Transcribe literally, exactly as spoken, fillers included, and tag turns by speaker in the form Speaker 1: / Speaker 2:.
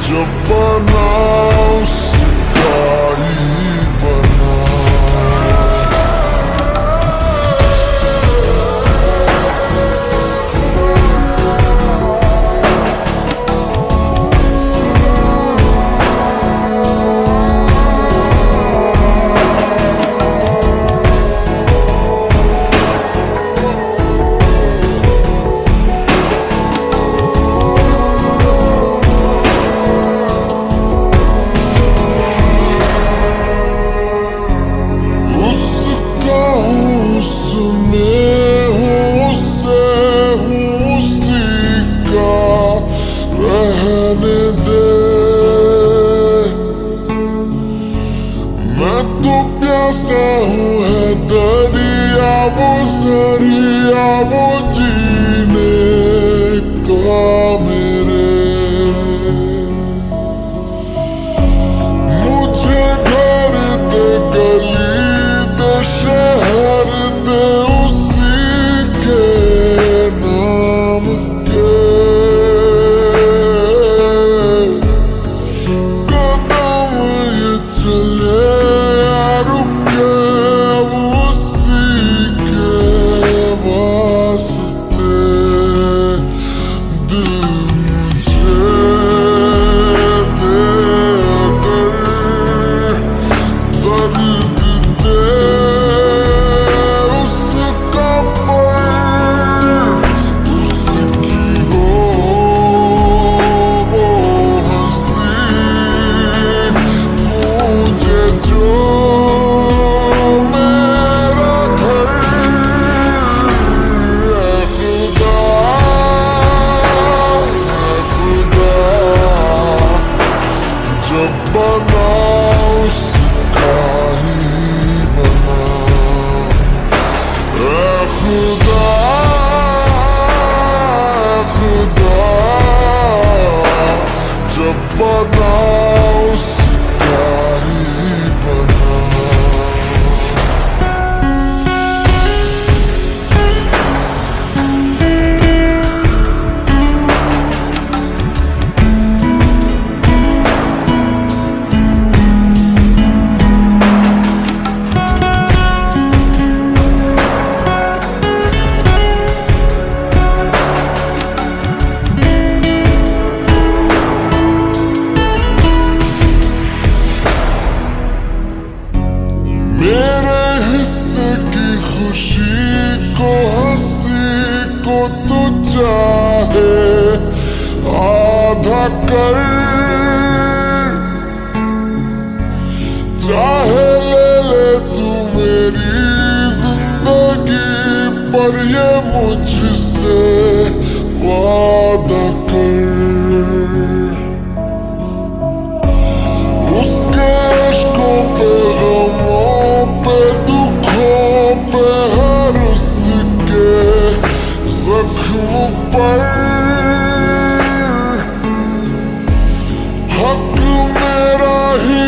Speaker 1: जब बना उसका ही बना। मैं तो प्यासा हूँ है दरिया वो जरिया वो जीने का मेरे। मुझे घर दे गली दे शहर दे उसी के नाम के। कदम ये चले बना उसका ही बना। ऐ खुदा खुदा जब बना उसका ही बना। मेरे हिस्से की खुशी को हंसी को तो चाहे आधा कर। चाहे ले ले तू मेरी जिंदगी पर ये मुझसे वादा कर। उसके इश्कों पे गमों पे दुखों पे हर उसके जख्म पर हक मेरा ही